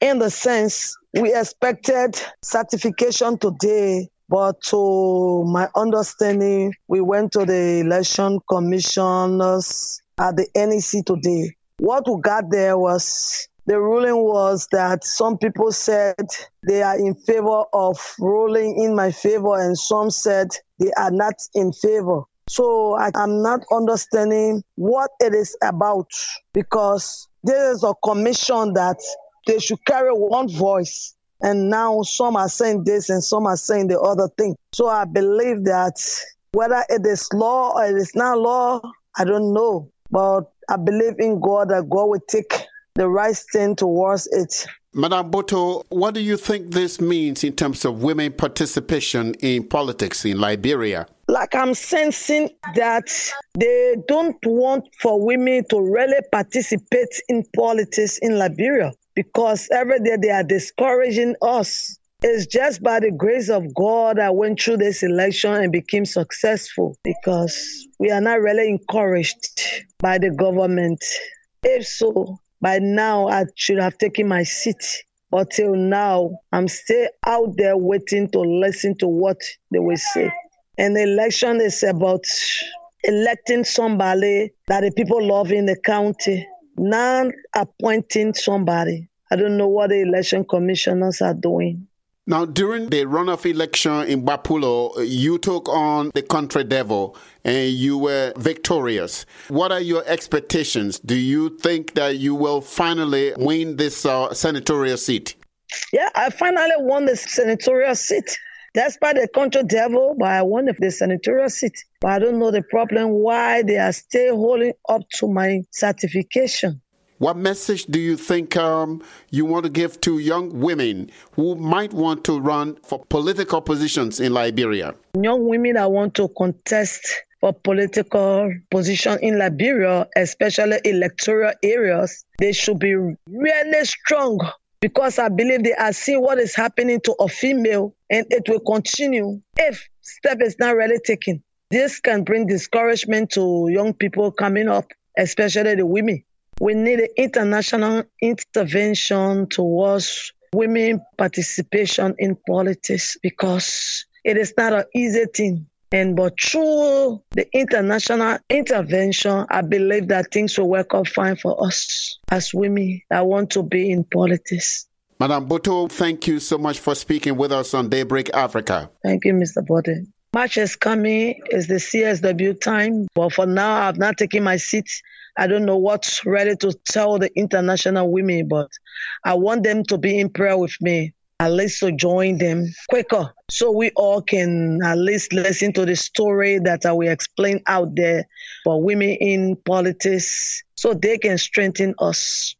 in the sense we expected certification today, but to my understanding, we went to the election commissioners at the NEC today. What we got there was the ruling was that some people said they are in favor of ruling in my favor, and some said they are not in favor. So I'm not understanding what it is about, because there is a commission that they should carry one voice. And now some are saying this and some are saying the other thing. So I believe that whether it is law or it is not law, I don't know. But I believe in God that God will take the right stand towards it. Madam Boto, what do you think this means in terms of women participation in politics in Liberia? Like I'm sensing that they don't want for women to really participate in politics in Liberia, because every day they are discouraging us. It's just by the grace of God I went through this election and became successful, because we are not really encouraged by the government. If so, by now I should have taken my seat. But till now, I'm still out there waiting to listen to what they will say. And the election is about electing somebody that the people love in the county, not appointing somebody. I don't know what the election commissioners are doing. Now, during the runoff election in Bapulo, you took on the country devil and you were victorious. What are your expectations? Do you think that you will finally win this senatorial seat? Yeah, I finally won the senatorial seat. That's by the country devil, but I won the senatorial seat. But I don't know the problem, why they are still holding up to my certification. What message do you think you want to give to young women who might want to run for political positions in Liberia? Young women that want to contest for political position in Liberia, especially electoral areas, they should be really strong, because I believe they are seeing what is happening to a female, and it will continue if step is not really taken. This can bring discouragement to young people coming up, especially the women. We need an international intervention towards women participation in politics, because it is not an easy thing. But through the international intervention, I believe that things will work out fine for us as women that want to be in politics. Madam Boto, thank you so much for speaking with us on Daybreak Africa. Thank you, Mr. Bode. March is coming. It's the CSW time. But for now, I've not taken my seat. I don't know what's ready to tell the international women, but I want them to be in prayer with me, at least to join them quicker, so we all can at least listen to the story that I will explain out there for women in politics, so they can strengthen us.